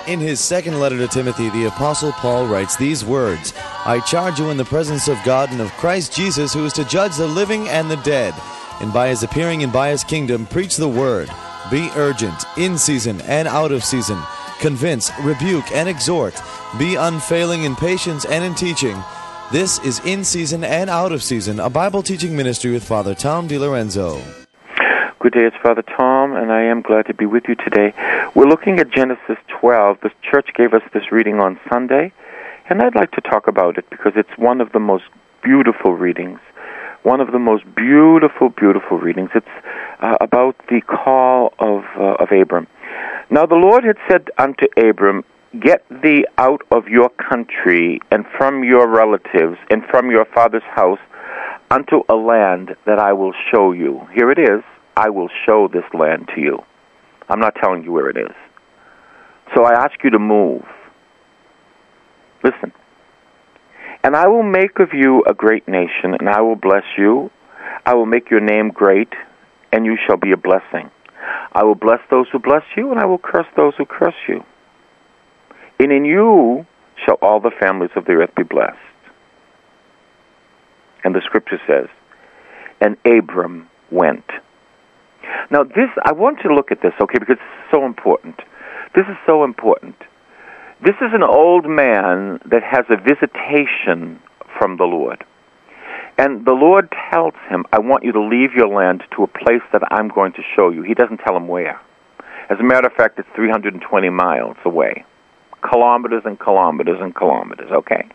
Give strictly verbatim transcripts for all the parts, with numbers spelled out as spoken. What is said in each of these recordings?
In his second letter to Timothy, the Apostle Paul writes these words, I charge you in the presence of God and of Christ Jesus, who is to judge the living and the dead, and by his appearing and by his kingdom, preach the word. Be urgent, in season and out of season. Convince, rebuke, and exhort. Be unfailing in patience and in teaching. This is In Season and Out of Season, a Bible teaching ministry with Father Tom DiLorenzo. Good day, it's Father Tom, and I am glad to be with you today. We're looking at Genesis twelve. The church gave us this reading on Sunday, and I'd like to talk about it because it's one of the most beautiful readings. One of the most beautiful, beautiful readings. It's uh, about the call of uh, of Abram. Now the Lord had said unto Abram, Get thee out of your country and from your relatives and from your father's house unto a land that I will show you. Here it is. I will show this land to you. I'm not telling you where it is. So I ask you to move. Listen. And I will make of you a great nation, and I will bless you. I will make your name great, and you shall be a blessing. I will bless those who bless you, and I will curse those who curse you. And in you shall all the families of the earth be blessed. And the scripture says, and Abram went. Now this, I want you to look at this, okay, because it's so important. This is so important. This is an old man that has a visitation from the Lord. And the Lord tells him, I want you to leave your land to a place that I'm going to show you. He doesn't tell him where. As a matter of fact, it's three hundred twenty miles away. Kilometers and kilometers and kilometers, okay?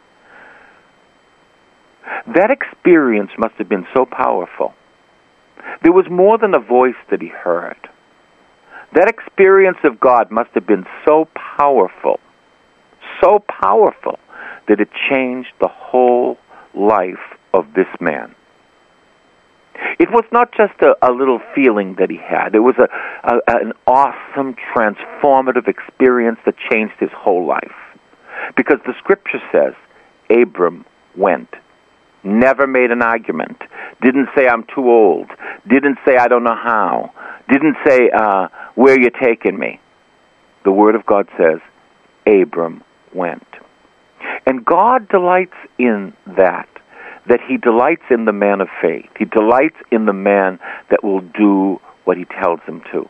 That experience must have been so powerful. There was more than a voice that he heard. That experience of God must have been so powerful, so powerful, that it changed the whole life of this man. It was not just a, a little feeling that he had. It was a, a, an awesome, transformative experience that changed his whole life. Because the scripture says, Abram went. Never made an argument. Didn't say, I'm too old. Didn't say, I don't know how. Didn't say, uh, where you taking me. The Word of God says, Abram went. And God delights in that, that he delights in the man of faith. He delights in the man that will do what he tells him to.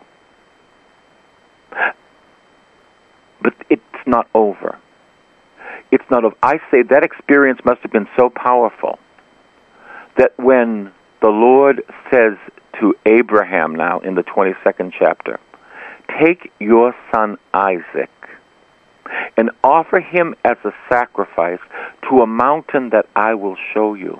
But it's not over. It's not over. I say that experience must have been so powerful that when the Lord says to Abraham now in the twenty-second chapter, take your son Isaac and offer him as a sacrifice to a mountain that I will show you.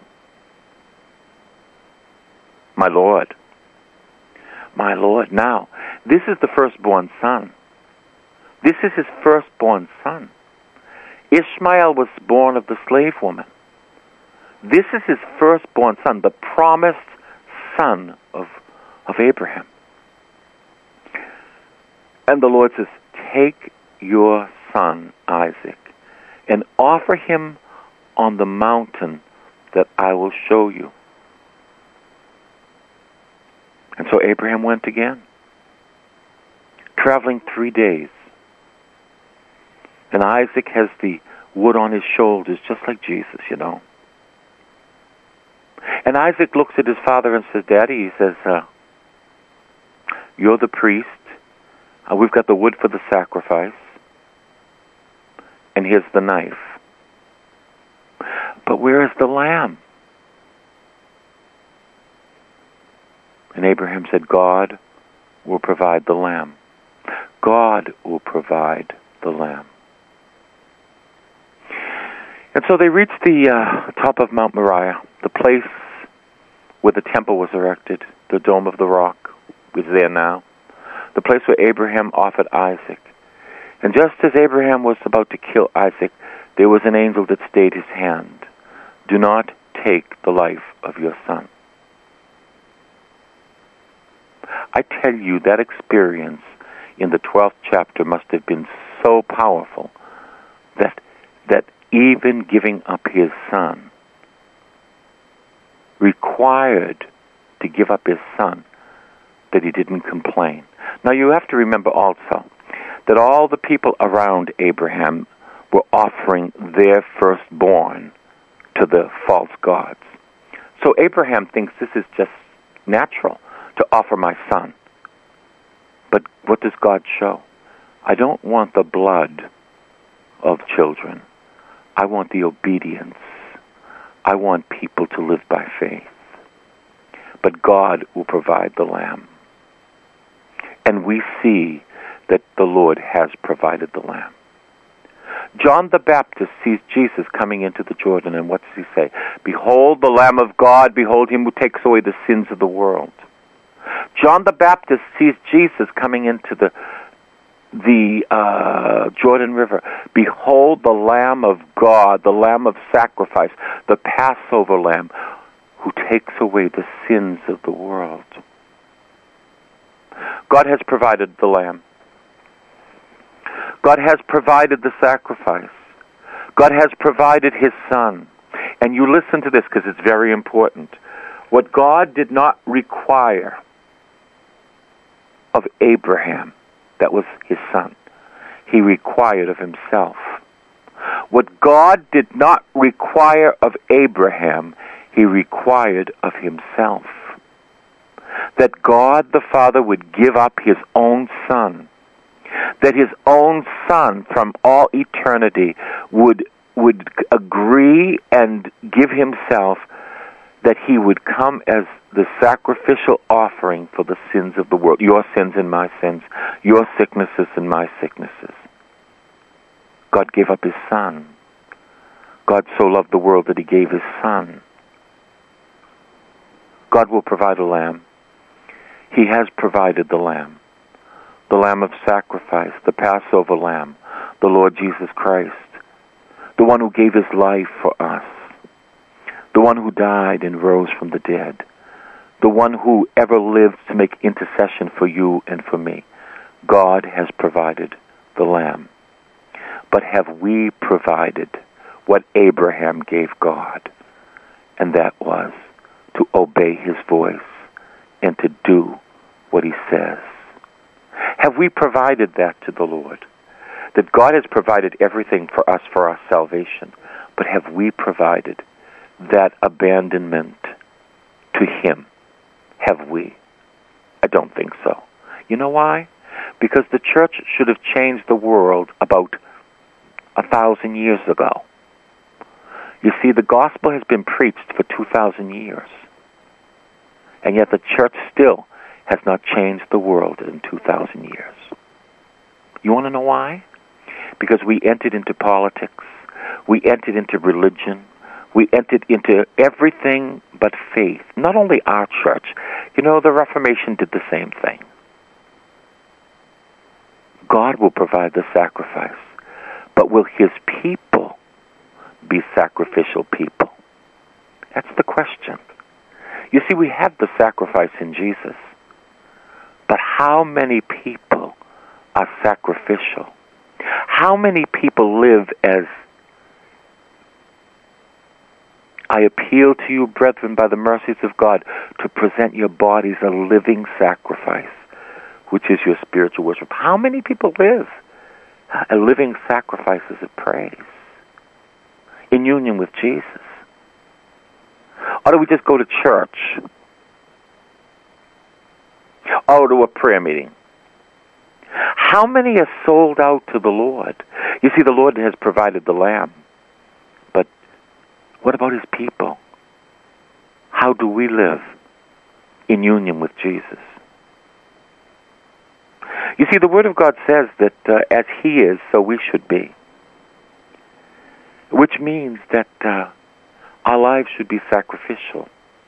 My Lord, my Lord. Now, this is the firstborn son. This is his firstborn son. Ishmael was born of the slave woman. This is his firstborn son, the promised son of, of Abraham. And the Lord says, take your son Isaac and offer him on the mountain that I will show you. And so Abraham went again, traveling three days. And Isaac has the wood on his shoulders, just like Jesus, you know. And Isaac looks at his father and says, Daddy, he says, uh, you're the priest. Uh, we've got the wood for the sacrifice. And here's the knife. But where is the lamb? And Abraham said, God will provide the lamb. God will provide the lamb. And so they reached the uh, top of Mount Moriah, the place where the temple was erected. The Dome of the Rock was there now. The place where Abraham offered Isaac. And just as Abraham was about to kill Isaac, there was an angel that stayed his hand. Do not take the life of your son. I tell you, that experience in the twelfth chapter must have been so powerful that that even giving up his son required to give up his son that he didn't complain. Now you have to remember also that all the people around Abraham were offering their firstborn to the false gods. So Abraham thinks this is just natural to offer my son. But what does God show? I don't want the blood of children. I want the obedience. I want people to live by faith. But God will provide the lamb. And we see that the Lord has provided the lamb. John the Baptist sees Jesus coming into the Jordan, and what does he say? Behold the Lamb of God, behold him who takes away the sins of the world. John the Baptist sees Jesus coming into the the uh, Jordan River. Behold the Lamb of God, the Lamb of sacrifice, the Passover Lamb, who takes away the sins of the world. God has provided the Lamb. God has provided the sacrifice. God has provided His Son. And you listen to this because it's very important. What God did not require of Abraham, that was his son, He required of Himself. What God did not require of Abraham, He required of Himself. That God the Father would give up His own Son. That His own Son from all eternity would would agree and give Himself, that He would come as the sacrificial offering for the sins of the world. Your sins and my sins. Your sicknesses and my sicknesses. God gave up His Son. God so loved the world that He gave His Son. God will provide a lamb. He has provided the lamb. The Lamb of sacrifice, the Passover Lamb, the Lord Jesus Christ, the one who gave His life for us, the one who died and rose from the dead, the one who ever lives to make intercession for you and for me. God has provided the Lamb. But have we provided what Abraham gave God? And that was to obey His voice and to do what He says. Have we provided that to the Lord? That God has provided everything for us for our salvation, but have we provided that abandonment to Him? Have we? I don't think so. You know why? Because the church should have changed the world about a thousand years ago. You see, the gospel has been preached for two thousand years, and yet the church still has not changed the world in two thousand years. You want to know why? Because we entered into politics, we entered into religion, we entered into everything but faith. Not only our church. You know, the Reformation did the same thing. God will provide the sacrifice, but will His people be sacrificial people? That's the question. You see, we have the sacrifice in Jesus, but how many people are sacrificial? How many people live as, I appeal to you, brethren, by the mercies of God, to present your bodies a living sacrifice, which is your spiritual worship? How many people live a living sacrifices of praise in union with Jesus? Or do we just go to church? Or to a prayer meeting? How many are sold out to the Lord? You see, the Lord has provided the Lamb. But what about His people? How do we live in union with Jesus? You see, the Word of God says that uh, as He is, so we should be. Which means that uh, our lives should be sacrificial.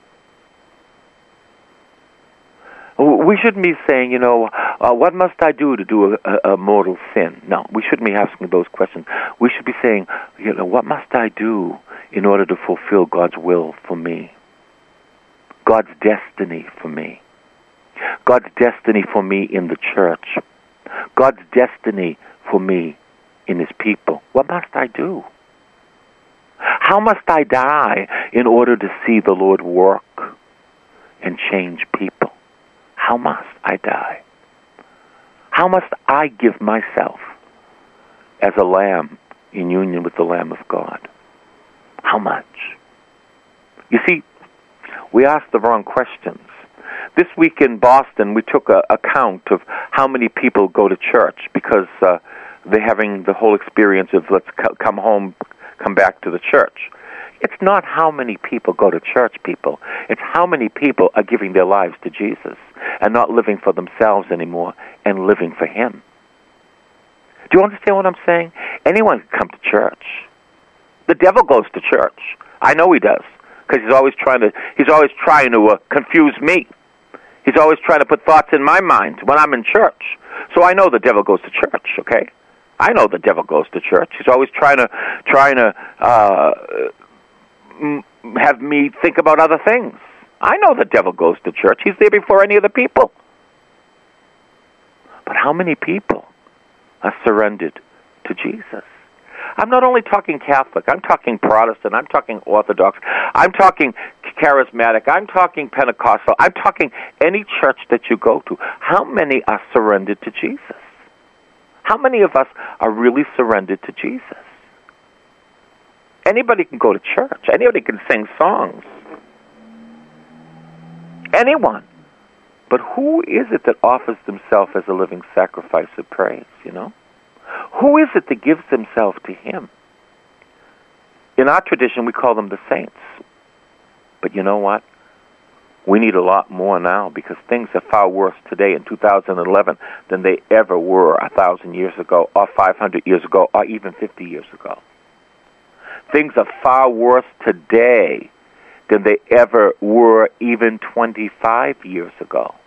We shouldn't be saying, you know, uh, what must I do to do a, a, a mortal sin? No, we shouldn't be asking those questions. We should be saying, you know, what must I do in order to fulfill God's will for me? God's destiny for me. God's destiny for me in the church. God's destiny for me in His people. What must I do? How must I die in order to see the Lord work and change people? How must I die? How must I give myself as a lamb in union with the Lamb of God? How much? You see, we asked the wrong questions. This week in Boston, we took a, a count of how many people go to church because uh, they're having the whole experience of let's co- come home, come back to the church. It's not how many people go to church, people. It's how many people are giving their lives to Jesus and not living for themselves anymore and living for Him. Do you understand what I'm saying? Anyone can come to church. The devil goes to church. I know he does because he's always trying to. He's always trying to uh, confuse me. He's always trying to put thoughts in my mind when I'm in church. So I know the devil goes to church. Okay, I know the devil goes to church. He's always trying to trying to uh, have me think about other things. I know the devil goes to church. He's there before any of the people. But how many people are surrendered to Jesus? I'm not only talking Catholic. I'm talking Protestant. I'm talking Orthodox. I'm talking Charismatic. I'm talking Pentecostal. I'm talking any church that you go to. How many are surrendered to Jesus? How many of us are really surrendered to Jesus? Anybody can go to church. Anybody can sing songs. Anyone. But who is it that offers themselves as a living sacrifice of praise, you know? Who is it that gives themselves to Him? In our tradition, we call them the saints. But you know what? We need a lot more now because things are far worse today in two thousand eleven than they ever were a thousand years ago or five hundred years ago or even fifty years ago. Things are far worse today than they ever were even twenty-five years ago.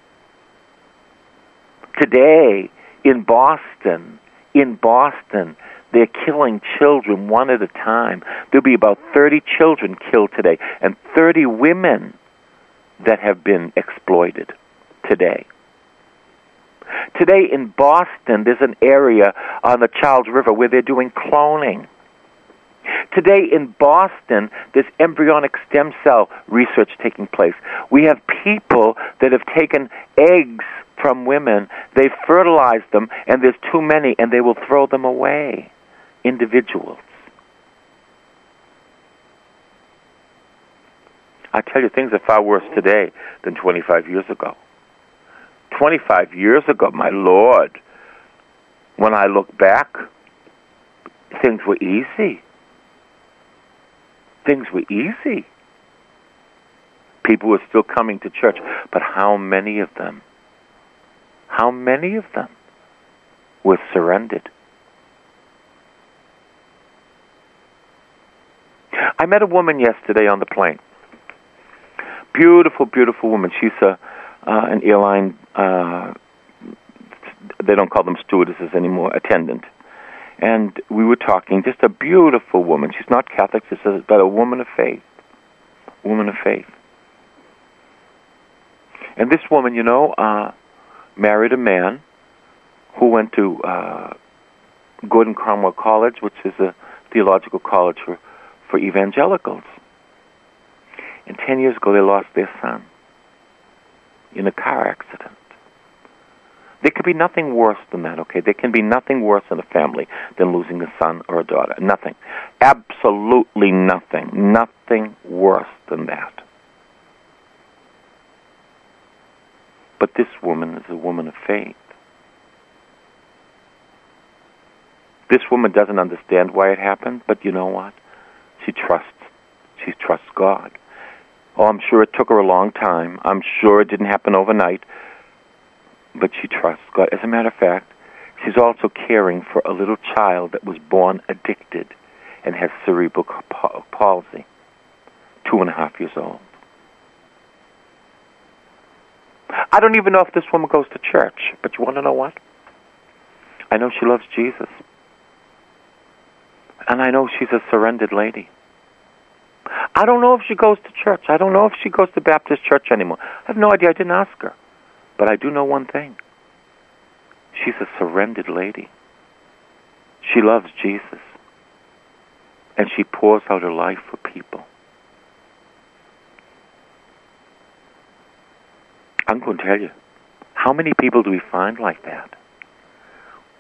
Today, in Boston, in Boston, they're killing children one at a time. There'll be about thirty children killed today and thirty women that have been exploited today. Today in Boston, there's an area on the Charles River where they're doing cloning. Today in Boston, there's embryonic stem cell research taking place. We have people that have taken eggs from women, they've fertilized them, and there's too many, and they will throw them away. Individuals. I tell you, things are far worse today than twenty-five years ago. twenty-five years ago, my Lord, when I look back, things were easy. Things were easy. People were still coming to church, but how many of them, how many of them were surrendered? I met a woman yesterday on the plane. Beautiful, beautiful woman. She's a, uh, an airline, uh, they don't call them stewardesses anymore, attendant. And we were talking, just a beautiful woman. She's not Catholic, she's a, but a woman of faith. Woman of faith. And this woman, you know, uh, married a man who went to uh, Gordon Cromwell College, which is a theological college for, for evangelicals. And ten years ago, they lost their son in a car accident. There could be nothing worse than that, okay? There can be nothing worse in a family than losing a son or a daughter. Nothing. Absolutely nothing. Nothing worse than that. But this woman is a woman of faith. This woman doesn't understand why it happened, but you know what? She trusts. She trusts God. Oh, I'm sure it took her a long time. I'm sure it didn't happen overnight. But she trusts God. As a matter of fact, she's also caring for a little child that was born addicted and has cerebral palsy, two and a half years old. I don't even know if this woman goes to church, but you want to know what? I know she loves Jesus. And I know she's a surrendered lady. I don't know if she goes to church. I don't know if she goes to Baptist church anymore. I have no idea. I didn't ask her. But I do know one thing. She's a surrendered lady. She loves Jesus. And she pours out her life for people. I'm going to tell you, how many people do we find like that?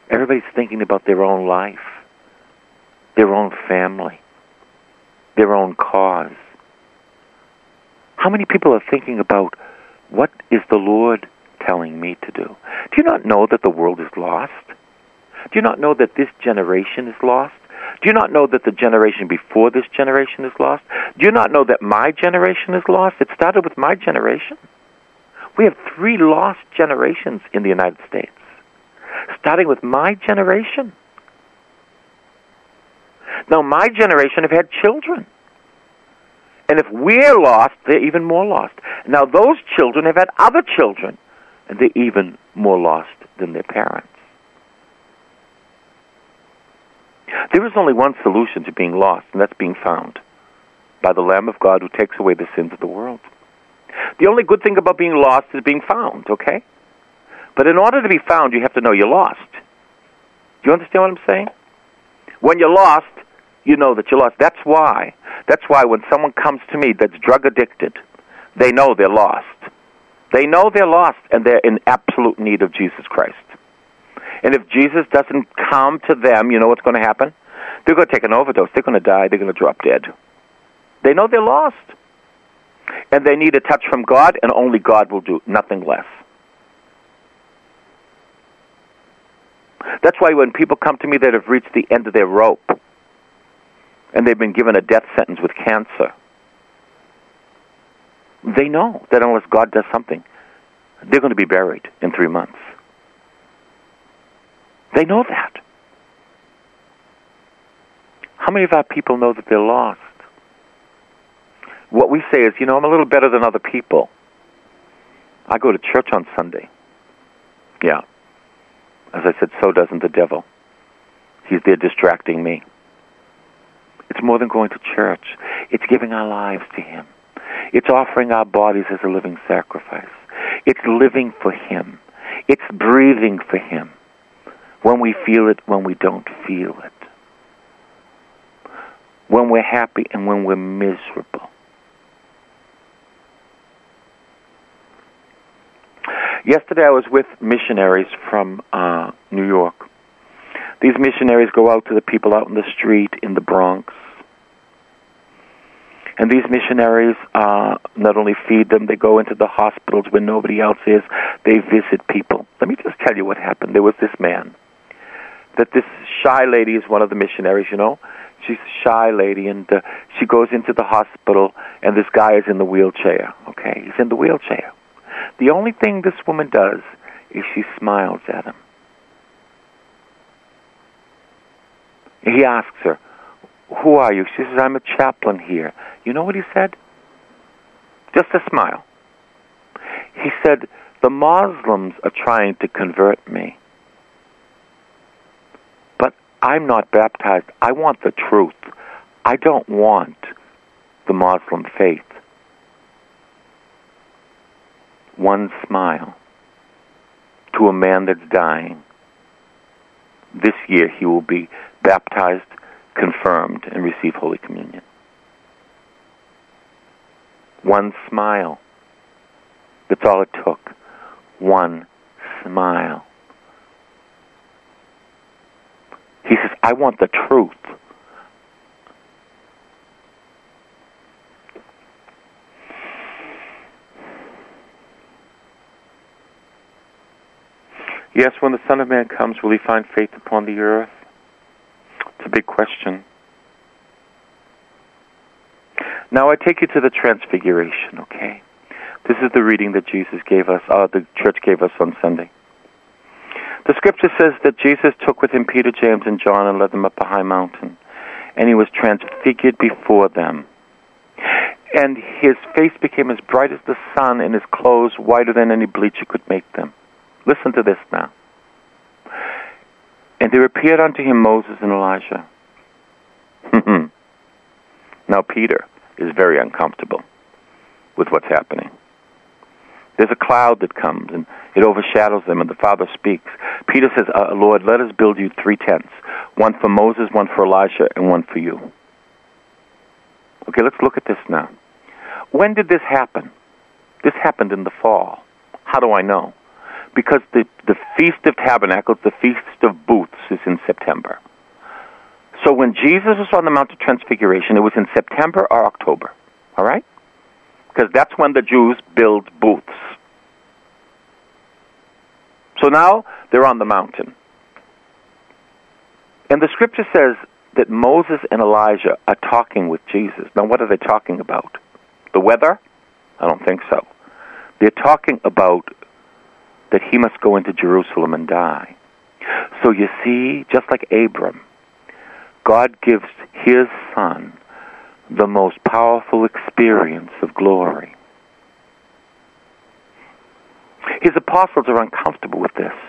Everybody's thinking about their own life, their own family, their own cause. How many people are thinking about, what is the Lord telling me to do? Do you not know that the world is lost? Do you not know that this generation is lost? Do you not know that the generation before this generation is lost? Do you not know that my generation is lost? It started with my generation. We have three lost generations in the United States, starting with my generation. Now, my generation have had children. And if we're lost, they're even more lost. Now, those children have had other children, and they're even more lost than their parents. There is only one solution to being lost, and that's being found by the Lamb of God who takes away the sins of the world. The only good thing about being lost is being found, okay? But in order to be found, you have to know you're lost. Do you understand what I'm saying? When you're lost, you know that you're lost. That's why. That's why when someone comes to me that's drug addicted, they know they're lost. They know they're lost, and they're in absolute need of Jesus Christ. And if Jesus doesn't come to them, you know what's going to happen? They're going to take an overdose. They're going to die. They're going to drop dead. They know they're lost. And they need a touch from God, and only God will do, nothing less. That's why when people come to me that have reached the end of their rope, and they've been given a death sentence with cancer, they know that unless God does something, they're going to be buried in three months. They know that. How many of our people know that they're lost? What we say is, you know, I'm a little better than other people. I go to church on Sunday. Yeah. As I said, so doesn't the devil. He's there distracting me. It's more than going to church. It's giving our lives to Him. It's offering our bodies as a living sacrifice. It's living for Him. It's breathing for Him. When we feel it, when we don't feel it. When we're happy and when we're miserable. Yesterday I was with missionaries from uh, New York. These missionaries go out to the people out in the street in the Bronx. And these missionaries uh, not only feed them, they go into the hospitals where nobody else is. They visit people. Let me just tell you what happened. There was this man. That this shy lady is one of the missionaries, you know. She's a shy lady, and uh, she goes into the hospital, and this guy is in the wheelchair, okay? He's in the wheelchair. The only thing this woman does is she smiles at him. He asks her, "Who are you?" She says, "I'm a chaplain here." You know what he said? Just a smile. He said, "The Muslims are trying to convert me. But I'm not baptized. I want the truth. I don't want the Muslim faith." One smile to a man that's dying. This year he will be baptized, confirmed, and receive Holy Communion. One smile. That's all it took. One smile. He says, "I want the truth." Yes, when the Son of Man comes, will He find faith upon the earth? It's a big question. Now I take you to the Transfiguration, okay? This is the reading that Jesus gave us, uh, the church gave us on Sunday. The scripture says that Jesus took with Him Peter, James, and John and led them up a high mountain, and He was transfigured before them. And His face became as bright as the sun, and His clothes whiter than any bleach could make them. Listen to this now. And there appeared unto Him Moses and Elijah. Now Peter is very uncomfortable with what's happening. There's a cloud that comes, and it overshadows them, and the Father speaks. Peter says, uh, "Lord, let us build you three tents, one for Moses, one for Elijah, and one for you." Okay, let's look at this now. When did this happen? This happened in the fall. How do I know? Because the, the Feast of Tabernacles, the Feast of Booths, is in September. So when Jesus was on the Mount of Transfiguration, it was in September or October, all right? Because that's when the Jews build booths. So now they're on the mountain. And the scripture says that Moses and Elijah are talking with Jesus. Now what are they talking about? The weather? I don't think so. They're talking about that he must go into Jerusalem and die. So you see, just like Abram, God gives his son the most powerful experience of glory. His apostles are uncomfortable with this.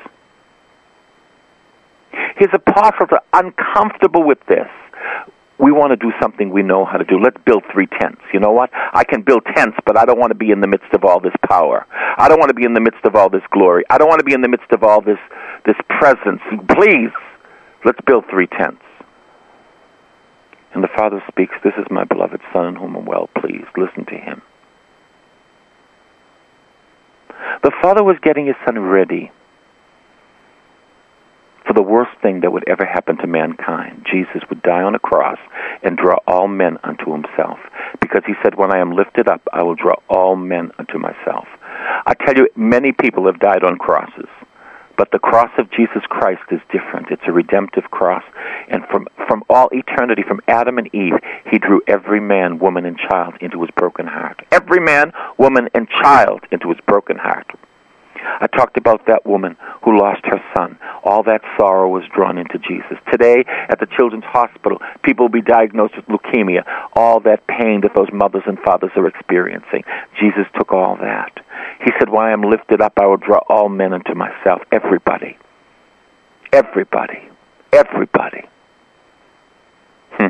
His apostles are uncomfortable with this. We want to do something we know how to do. Let's build three tents. You know what? I can build tents, but I don't want to be in the midst of all this power. I don't want to be in the midst of all this glory. I don't want to be in the midst of all this, this presence. Please, let's build three tents. And the Father speaks, "This is my beloved Son in whom I'm well pleased. Listen to him." The Father was getting his Son ready for the worst thing that would ever happen to mankind. Jesus would die on a cross and draw all men unto himself. Because he said, "When I am lifted up, I will draw all men unto myself." I tell you, many people have died on crosses. But the cross of Jesus Christ is different. It's a redemptive cross. And from, from all eternity, from Adam and Eve, he drew every man, woman, and child into his broken heart. Every man, woman, and child into his broken heart. I talked about that woman who lost her son. All that sorrow was drawn into Jesus. Today, at the Children's Hospital, people will be diagnosed with leukemia. All that pain that those mothers and fathers are experiencing. Jesus took all that. He said, "When I am lifted up, I will draw all men unto myself." Everybody. Everybody. Everybody. Hmm.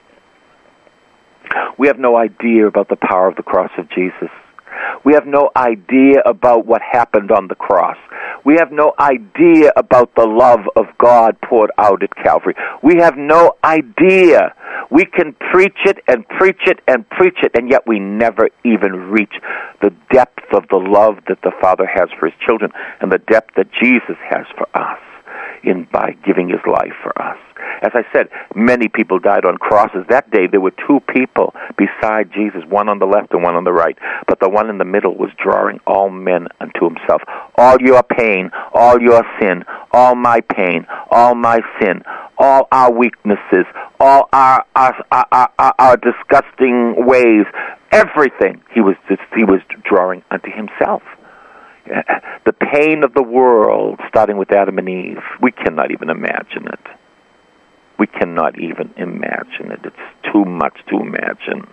We have no idea about the power of the cross of Jesus. We have no idea about what happened on the cross. We have no idea about the love of God poured out at Calvary. We have no idea. We can preach it and preach it and preach it, and yet we never even reach the depth of the love that the Father has for his children and the depth that Jesus has for us in by giving his life for us. As I said, many people died on crosses. That day there were two people beside Jesus, one on the left and one on the right. But the one in the middle was drawing all men unto himself. All your pain, all your sin, all my pain, all my sin, all our weaknesses, all our our, our, our, our disgusting ways, everything he was just, he was drawing unto himself. The pain of the world, starting with Adam and Eve, we cannot even imagine it. We cannot even imagine it. It's too much to imagine.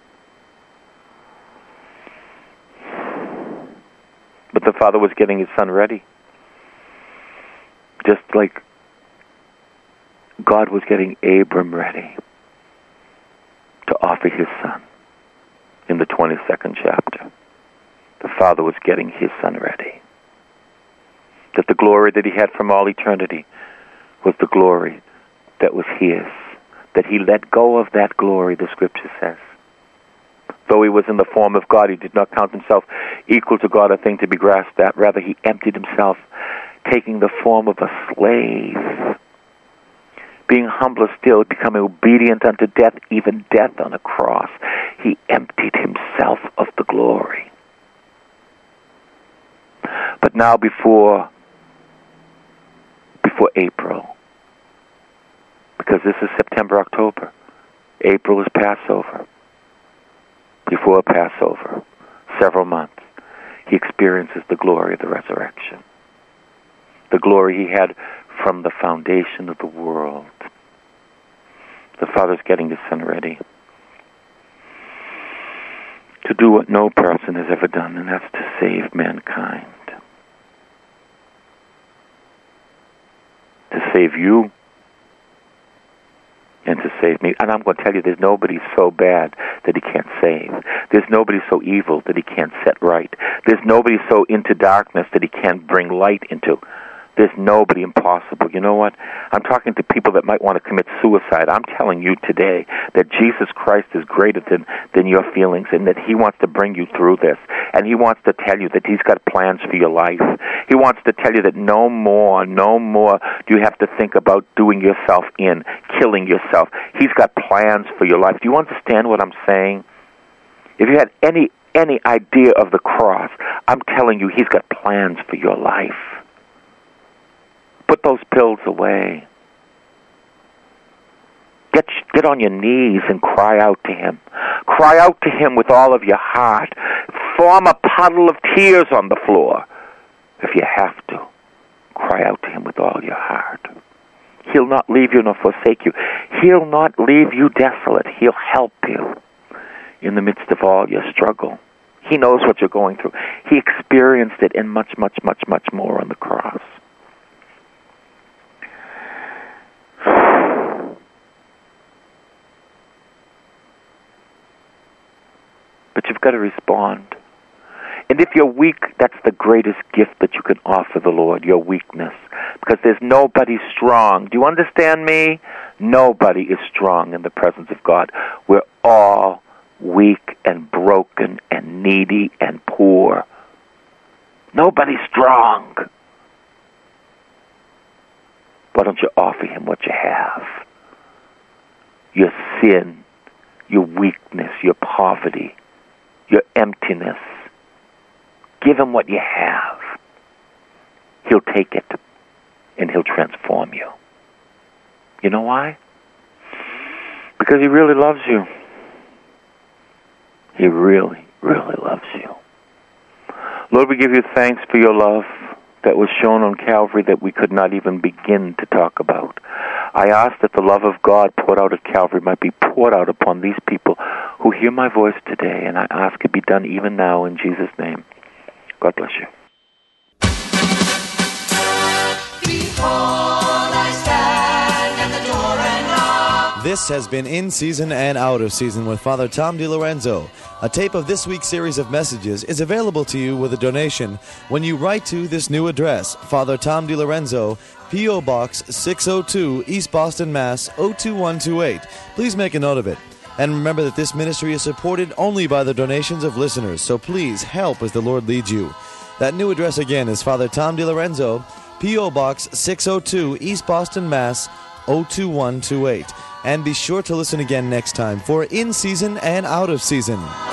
But the Father was getting his Son ready. Just like God was getting Abram ready to offer his Son in the twenty-second chapter. The Father was getting his Son ready. That the glory that he had from all eternity was the glory that was his. That he let go of that glory, the Scripture says. Though he was in the form of God, he did not count himself equal to God, a thing to be grasped at. Rather, he emptied himself, taking the form of a slave. Being humbler still, becoming obedient unto death, even death on a cross. He emptied himself of the glory. But now before, before April, because this is September, October, April is Passover. Before Passover, several months, he experiences the glory of the resurrection. The glory he had from the foundation of the world. The Father's getting his Son ready to do what no person has ever done, and that's to save mankind. To save you and to save me. And I'm going to tell you, there's nobody so bad that he can't save. There's nobody so evil that he can't set right. There's nobody so into darkness that he can't bring light into. There's nobody impossible. You know what? I'm talking to people that might want to commit suicide. I'm telling you today that Jesus Christ is greater than, than your feelings, and that he wants to bring you through this. And he wants to tell you that he's got plans for your life. He wants to tell you that no more, no more do you have to think about doing yourself in, killing yourself. He's got plans for your life. Do you understand what I'm saying? If you had any any idea of the cross, I'm telling you, he's got plans for your life. Put those pills away. Get get on your knees and cry out to him. Cry out to him with all of your heart. Form a puddle of tears on the floor if you have to. Cry out to him with all your heart. He'll not leave you nor forsake you. He'll not leave you desolate. He'll help you in the midst of all your struggle. He knows what you're going through. He experienced it and much, much, much, much more on the cross. But you've got to respond. And if you're weak, that's the greatest gift that you can offer the Lord, your weakness. Because there's nobody strong. Do you understand me? Nobody is strong in the presence of God. We're all weak and broken and needy and poor. Nobody's strong. Why don't you offer him what you have? Your sin, your weakness, your poverty, your emptiness. Give him what you have. He'll take it, and he'll transform you. You know why? Because he really loves you. He really, really loves you. Lord, we give you thanks for your love that was shown on Calvary that we could not even begin to talk about. I ask that the love of God poured out at Calvary might be poured out upon these people who hear my voice today, and I ask it be done even now in Jesus' name. God bless you. Behold, I stand at the door and knock. This has been In Season and Out of Season with Father Tom DiLorenzo. A tape of this week's series of messages is available to you with a donation when you write to this new address, Father Tom DiLorenzo, P O. Box six oh two, East Boston, Mass. oh two one two eight. Please make a note of it. And remember that this ministry is supported only by the donations of listeners, so please help as the Lord leads you. That new address again is Father Tom DiLorenzo, P O. Box six oh two, East Boston, Mass. oh two one two eight. And be sure to listen again next time for In Season and Out of Season.